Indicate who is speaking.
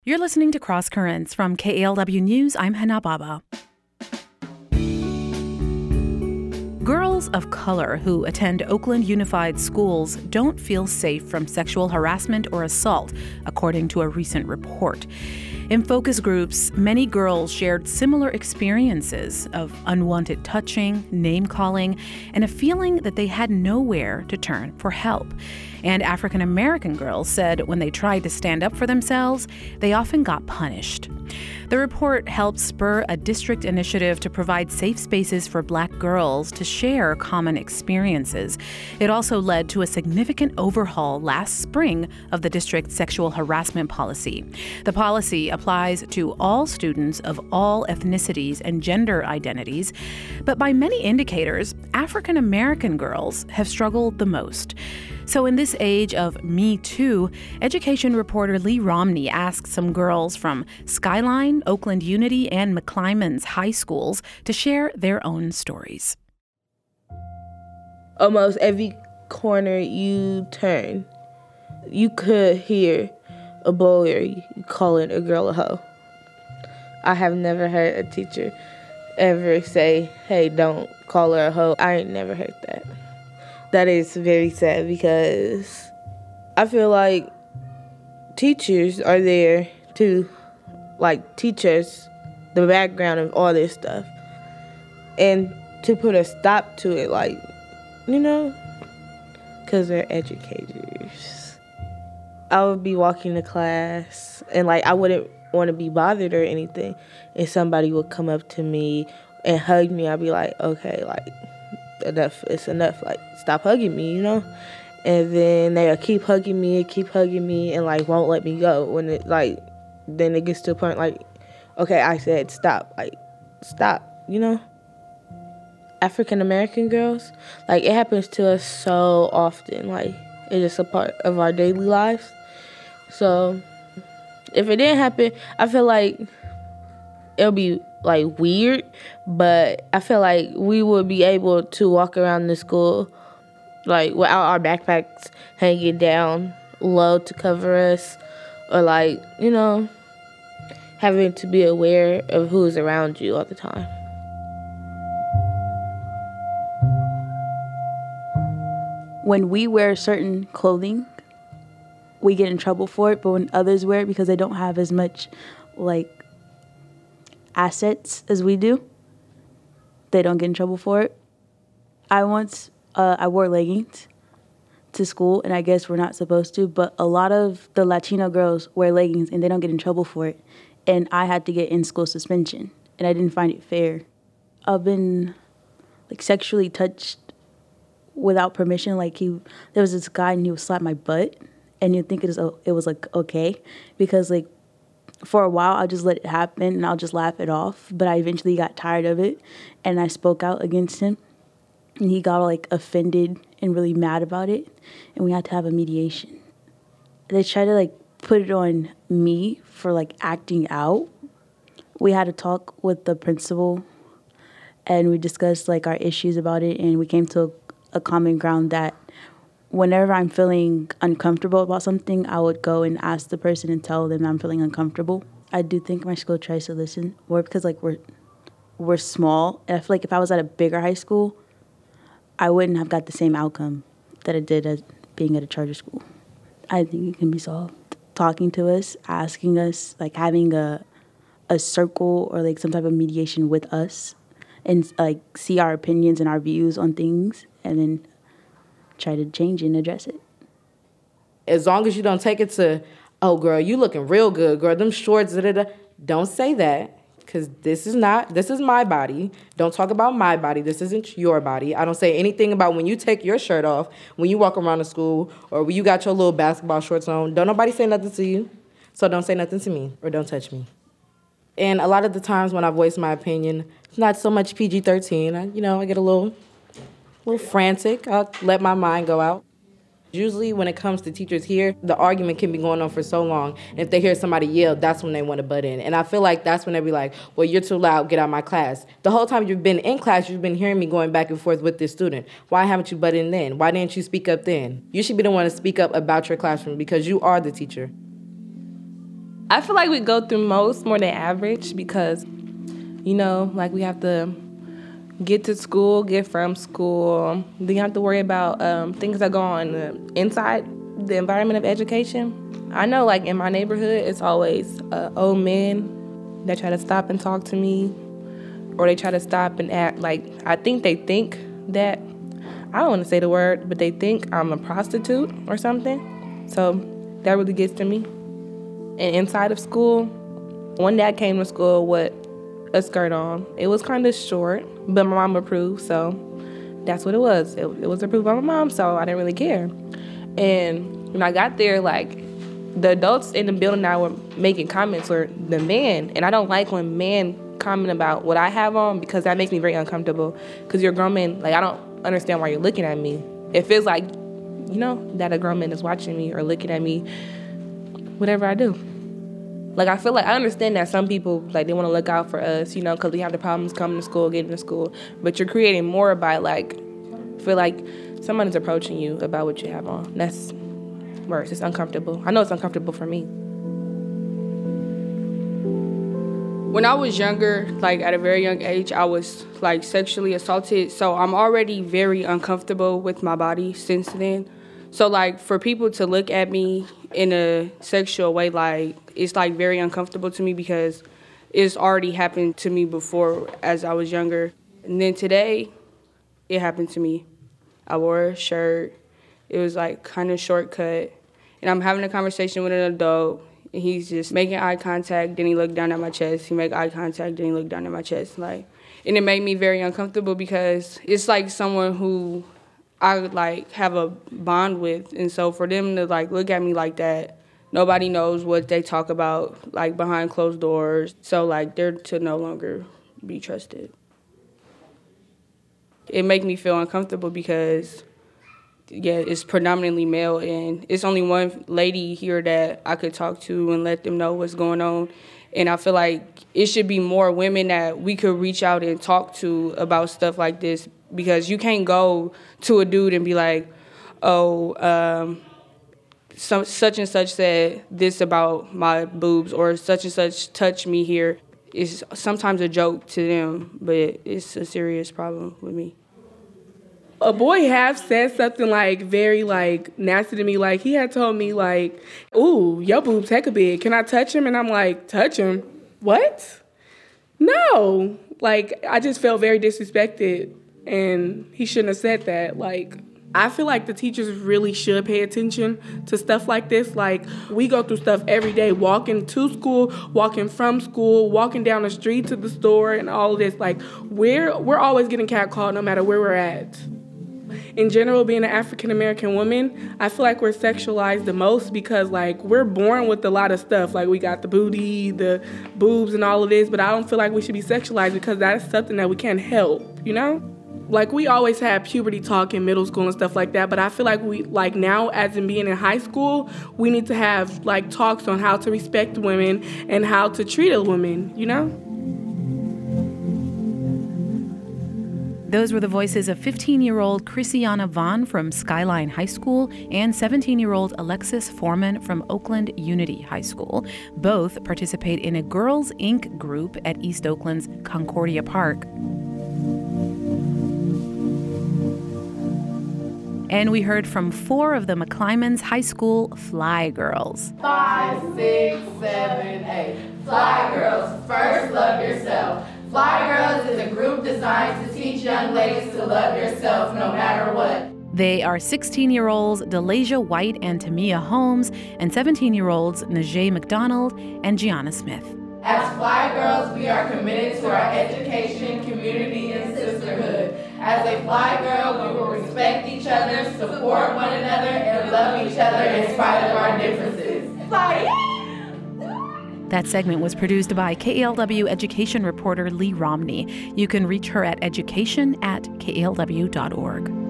Speaker 1: You're listening to Cross Currents from KALW News. I'm Hannah Baba. Girls of color who attend Oakland Unified Schools don't feel safe from sexual harassment or assault, according to a recent report. In focus groups, many girls shared similar experiences of unwanted touching, name-calling, and a feeling that they had nowhere to turn for help. And African American girls said when they tried to stand up for themselves, they often got punished. The report helped spur a district initiative to provide safe spaces for Black girls to share common experiences. It also led to a significant overhaul last spring of the district's sexual harassment policy. The policy applies to all students of all ethnicities and gender identities, but by many indicators, African American girls have struggled the most. So in this age of Me Too, education reporter Lee Romney asked some girls from Skyline, Oakland Unity, and McClymonds high schools to share their own stories.
Speaker 2: Almost every corner you turn, you could hear a boy calling a girl a hoe. I have never heard a teacher ever say, hey, don't call her a hoe. I ain't never heard that. That is very sad because I feel like teachers are there to teach us the background of all this stuff and to put a stop to it, because they're educators. I would be walking to class and I wouldn't want to be bothered or anything, and somebody would come up to me and hug me. I'd be like, okay, enough, it's enough, stop hugging me, And then they'll keep hugging me and won't let me go. When it then it gets to a point okay, I said stop, stop, African American girls, it happens to us so often, it's just a part of our daily lives. So if it didn't happen, I feel like it'll be weird, but I feel like we would be able to walk around the school without our backpacks hanging down low to cover us, or having to be aware of who's around you all the time.
Speaker 3: When we wear certain clothing, we get in trouble for it, but when others wear it because they don't have as much assets as we do, they don't get in trouble for it. I wore leggings to school, and I guess we're not supposed to, but a lot of the Latino girls wear leggings and they don't get in trouble for it. And I had to get in-school suspension, and I didn't find it fair. I've been sexually touched without permission. There was this guy and he would slap my butt, and you'd think it was okay, because for a while I'll just let it happen and I'll just laugh it off. But I eventually got tired of it and I spoke out against him, and he got offended and really mad about it, and we had to have a mediation. They tried to put it on me for acting out. We had a talk with the principal and we discussed our issues about it, and we came to a common ground that whenever I'm feeling uncomfortable about something, I would go and ask the person and tell them I'm feeling uncomfortable. I do think my school tries to listen more because we're small. And I feel if I was at a bigger high school, I wouldn't have got the same outcome that I did as being at a charter school. I think it can be solved. Talking to us, asking us, having a circle or some type of mediation with us, and see our opinions and our views on things, and then try to change and address it.
Speaker 4: As long as you don't take it to, oh, girl, you looking real good, girl, them shorts, da-da-da. Don't say that, because this is my body. Don't talk about my body. This isn't your body. I don't say anything about when you take your shirt off, when you walk around the school, or when you got your little basketball shorts on. Don't nobody say nothing to you, so don't say nothing to me, or don't touch me. And a lot of the times when I voice my opinion, it's not so much PG-13. I get a little frantic. I'll let my mind go out. Usually when it comes to teachers here, the argument can be going on for so long. And if they hear somebody yell, that's when they want to butt in. And I feel like that's when they be like, well, you're too loud, get out of my class. The whole time you've been in class, you've been hearing me going back and forth with this student. Why haven't you butted in then? Why didn't you speak up then? You should be the one to speak up about your classroom because you are the teacher.
Speaker 2: I feel like we go through more than average because, you know, like we have to get to school, get from school. Then you have to worry about things that go on inside the environment of education. I know, like, in my neighborhood, it's always old men that try to stop and talk to me, or they try to stop and act like, I think they think that, I don't want to say the word, but they think I'm a prostitute or something. So that really gets to me. And inside of school, one day I came to school with a skirt on. It was kind of short, but my mom approved, so that's what it was. It was approved by my mom, so I didn't really care. And when I got there, like, the adults in the building now were making comments, or the men, and I don't like when men comment about what I have on because that makes me very uncomfortable because you're a grown man. Like, I don't understand why you're looking at me. It feels like, you know, that a grown man is watching me or looking at me, whatever I do. Like, I feel like I understand that some people, like, they want to look out for us, you know, because we have the problems coming to school, getting to school. But you're creating more by, like, feel like someone is approaching you about what you have on. That's worse. It's uncomfortable. I know it's uncomfortable for me.
Speaker 5: When I was younger, like at a very young age, I was like sexually assaulted. So I'm already very uncomfortable with my body since then. So like for people to look at me in a sexual way, like it's like very uncomfortable to me because it's already happened to me before as I was younger. And then today, it happened to me. I wore a shirt. It was like kind of shortcut. And I'm having a conversation with an adult. And he's just making eye contact, then he looked down at my chest. He made eye contact, then he looked down at my chest. Like, and it made me very uncomfortable because it's like someone who I like have a bond with. And so for them to like look at me like that, nobody knows what they talk about like behind closed doors. So like they're to no longer be trusted. It makes me feel uncomfortable because yeah, it's predominantly male, and it's only one lady here that I could talk to and let them know what's going on. And I feel like it should be more women that we could reach out and talk to about stuff like this, because you can't go to a dude and be like, oh, such and such said this about my boobs, or such and such touched me here. It's sometimes a joke to them, but it's a serious problem with me.
Speaker 2: A boy have said something like very like nasty to me. Like he had told me like, "Ooh, your boobs hecka big. Can I touch him?" And I'm like, "Touch him? What? No!" Like I just felt very disrespected, and he shouldn't have said that. Like I feel like the teachers really should pay attention to stuff like this. Like we go through stuff every day, walking to school, walking from school, walking down the street to the store, and all of this. Like we're always getting catcalled no matter where we're at. In general, being an African-American woman, I feel like we're sexualized the most because, like, we're born with a lot of stuff. Like, we got the booty, the boobs, and all of this, but I don't feel like we should be sexualized because that's something that we can't help, you know? Like, we always had puberty talk in middle school and stuff like that, but I feel like we, like, now, as in being in high school, we need to have, like, talks on how to respect women and how to treat a woman, you know?
Speaker 1: Those were the voices of 15-year-old Christiana Vaughn from Skyline High School and 17-year-old Alexis Foreman from Oakland Unity High School. Both participate in a Girls Inc. group at East Oakland's Concordia Park. And we heard from 4 of the McClymonds High School Fly Girls.
Speaker 6: 5, 6, 7, 8. Fly Girls, first love yourself. Fly Girls is a group designed to teach young ladies to love yourself no matter what.
Speaker 1: They are 16-year-olds Delasia White and Tamia Holmes, and 17-year-olds Najee McDonald and Gianna Smith.
Speaker 6: As Fly Girls, we are committed to our education, community, and sisterhood. As a Fly Girl, we will respect each other, support one another, and love each other in spite of our differences. Fly!
Speaker 1: That segment was produced by KALW education reporter Lee Romney. You can reach her at education@kalw.org.